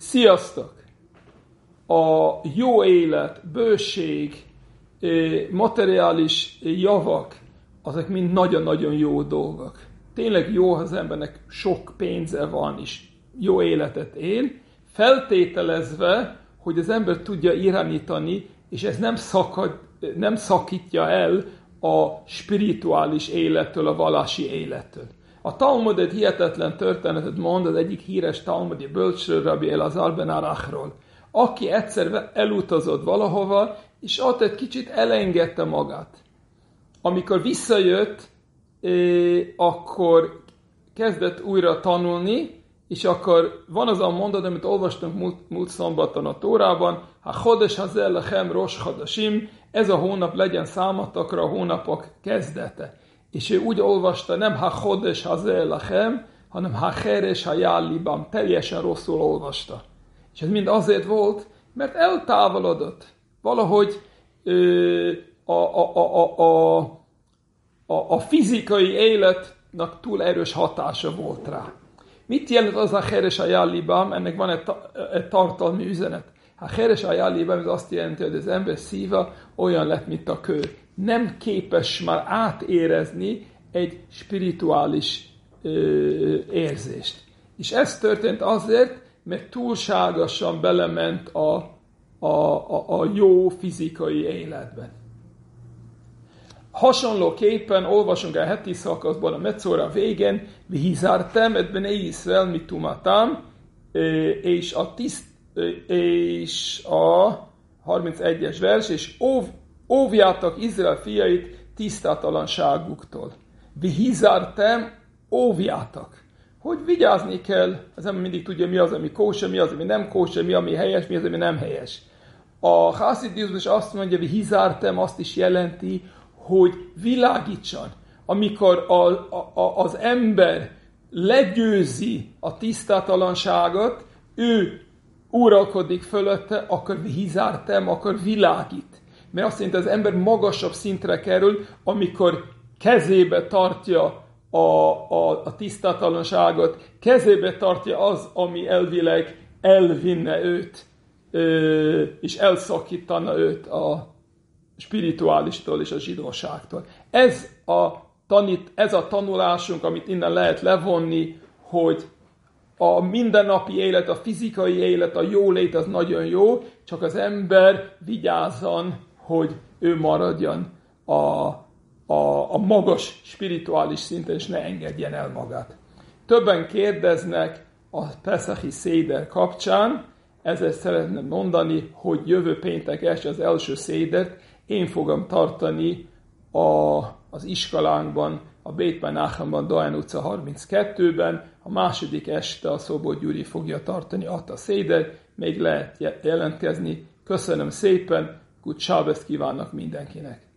sziasztok! A jó élet, bőség, materiális javak, azok mind nagyon-nagyon jó dolgok. Tényleg jó, ha az embernek sok pénze van, és jó életet él, feltételezve, hogy az ember tudja irányítani, és ez nem szakítja el a spirituális élettől, a vallási élettől. A Talmud egy hihetetlen történetet mond az egyik híres talmudi bölcsről, Rabbi Elazar ben Arachról, aki egyszer elutazott valahova, és ott egy kicsit elengedte magát. Amikor visszajött, akkor kezdett újra tanulni, és akkor van az a mondat, amit olvastunk múlt szombaton a Tórában, ha chodesh hazel lechem rosh chodashim, ez a hónap legyen számotokra a hónapok kezdete. És ő úgy olvasta, nem ha chodesh hazel lechem, hanem ha cheres hayal libam, teljesen rosszul olvasta. És ez mind azért volt, mert eltávolodott. Valahogy a fizikai életnek túl erős hatása volt rá. Mit jelent az a cheres hayal libam? Ennek van egy tartalmi üzenet. A cheres hayal libam az azt jelenti, hogy az ember szíve olyan lett, mint a kő. Nem képes már átérezni egy spirituális érzést. És ez történt azért, mert túlságosan belement a jó fizikai életben. Hasonlóképpen olvasunk a heti szakaszban a Metzora végén, vihizártem et bnei Yisrael mitumatam, és a 31-es vers, és óvjátok Izrael fiait tisztátalanságuktól. Vihizártem, óvjátok. Hogy vigyázni kell, az ember mindig tudja, mi az, ami kóser, mi az, ami nem kóser, mi ami helyes, mi az, ami nem helyes. A hászidizmus azt mondja, hogy hizártem, azt is jelenti, hogy világítson. Amikor az ember legyőzi a tisztátalanságot, ő uralkodik fölötte, akkor hizártem, akkor világít. Mert azt jelenti, az ember magasabb szintre kerül, amikor kezébe tartja a tisztátalanságot, kezébe tartja az, ami elvileg elvinne őt, és elszakítana őt a spirituálistól és a zsidóságtól. Ez a tanulásunk, amit innen lehet levonni, hogy a mindennapi élet, a fizikai élet, a jólét az nagyon jó, csak az ember vigyázzon, hogy ő maradjon a magas spirituális szinten, és ne engedjen el magát. Többen kérdeznek a Peszachi széder kapcsán, ezért szeretném mondani, hogy jövő péntek este az első szédert én fogom tartani az iskolánkban, a Beit Menachemban, Dohány utca 32-ben, a második este a Szobor Gyuri fogja tartani a szédert, még lehet jelentkezni. Köszönöm szépen, good Shabbos kívánok mindenkinek!